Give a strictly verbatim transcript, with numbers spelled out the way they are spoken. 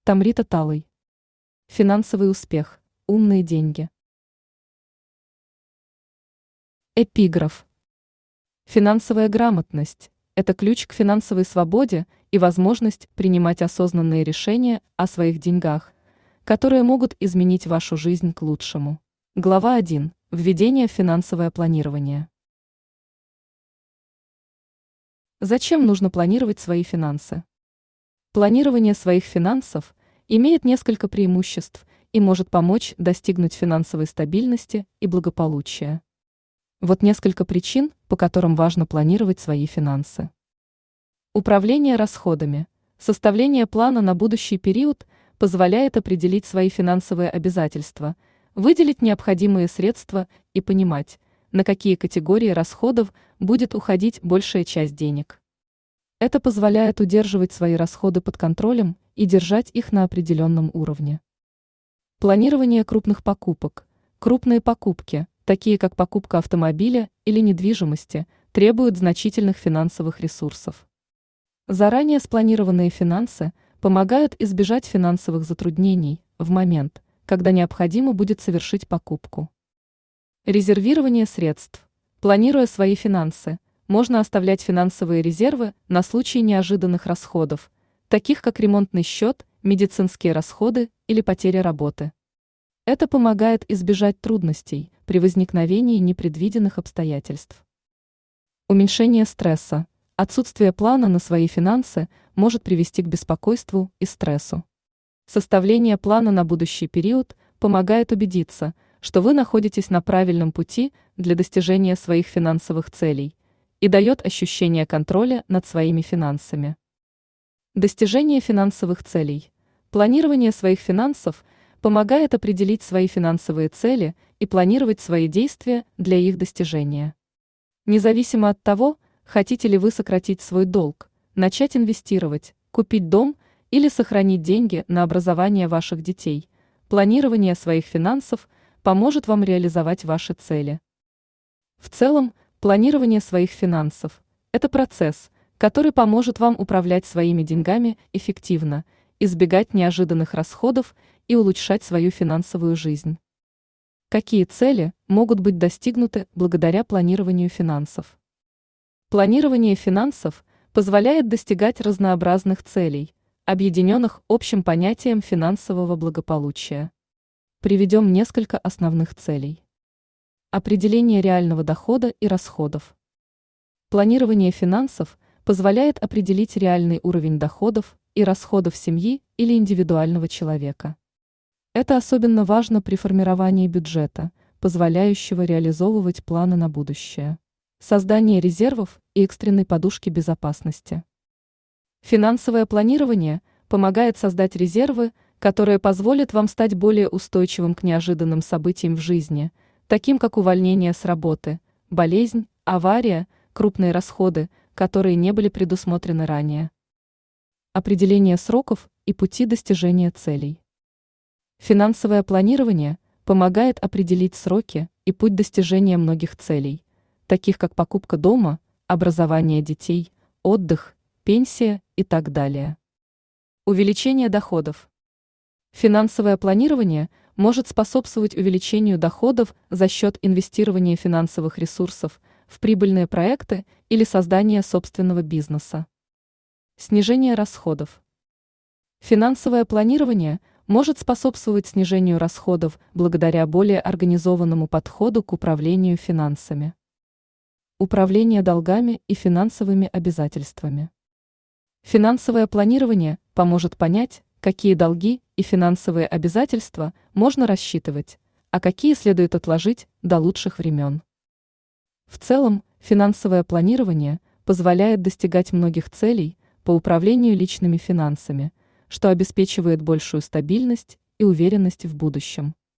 Тамрита Талый. Финансовый успех. Умные деньги. Эпиграф. Финансовая грамотность – это ключ к финансовой свободе и возможность принимать осознанные решения о своих деньгах, которые могут изменить вашу жизнь к лучшему. Глава один. Введение в финансовое планирование. Зачем нужно планировать свои финансы? Планирование своих финансов имеет несколько преимуществ и может помочь достигнуть финансовой стабильности и благополучия. Вот несколько причин, по которым важно планировать свои финансы. Управление расходами. Составление плана на будущий период позволяет определить свои финансовые обязательства, выделить необходимые средства и понимать, на какие категории расходов будет уходить большая часть денег. Это позволяет удерживать свои расходы под контролем и держать их на определенном уровне. Планирование крупных покупок. Крупные покупки, такие как покупка автомобиля или недвижимости, требуют значительных финансовых ресурсов. Заранее спланированные финансы помогают избежать финансовых затруднений в момент, когда необходимо будет совершить покупку. Резервирование средств. Планируя свои финансы, можно оставлять финансовые резервы на случай неожиданных расходов, таких как ремонтный счет, медицинские расходы или потеря работы. Это помогает избежать трудностей при возникновении непредвиденных обстоятельств. Уменьшение стресса. Отсутствие плана на свои финансы может привести к беспокойству и стрессу. Составление плана на будущий период помогает убедиться, что вы находитесь на правильном пути для достижения своих финансовых целей и дает ощущение контроля над своими финансами. Достижение финансовых целей. Планирование своих финансов помогает определить свои финансовые цели и планировать свои действия для их достижения. Независимо от того, хотите ли вы сократить свой долг, начать инвестировать, купить дом или сохранить деньги на образование ваших детей, планирование своих финансов поможет вам реализовать ваши цели. В целом, планирование своих финансов – это процесс, который поможет вам управлять своими деньгами эффективно, избегать неожиданных расходов и улучшать свою финансовую жизнь. Какие цели могут быть достигнуты благодаря планированию финансов? Планирование финансов позволяет достигать разнообразных целей, объединенных общим понятием финансового благополучия. Приведем несколько основных целей. Определение реального дохода и расходов. Планирование финансов позволяет определить реальный уровень доходов и расходов семьи или индивидуального человека. Это особенно важно при формировании бюджета, позволяющего реализовывать планы на будущее. Создание резервов и экстренной подушки безопасности. Финансовое планирование помогает создать резервы, которые позволят вам стать более устойчивым к неожиданным событиям в жизни, таким как увольнение с работы, болезнь, авария, крупные расходы, которые не были предусмотрены ранее. Определение сроков и пути достижения целей. Финансовое планирование помогает определить сроки и путь достижения многих целей, таких как покупка дома, образование детей, отдых, пенсия и так далее. Увеличение доходов. Финансовое планирование может способствовать увеличению доходов за счет инвестирования финансовых ресурсов в прибыльные проекты или создания собственного бизнеса. Снижение расходов. Финансовое планирование может способствовать снижению расходов благодаря более организованному подходу к управлению финансами. Управление долгами и финансовыми обязательствами. Финансовое планирование поможет понять, какие долги и финансовые обязательства можно рассчитывать, а какие следует отложить до лучших времен. В целом, финансовое планирование позволяет достигать многих целей по управлению личными финансами, что обеспечивает большую стабильность и уверенность в будущем.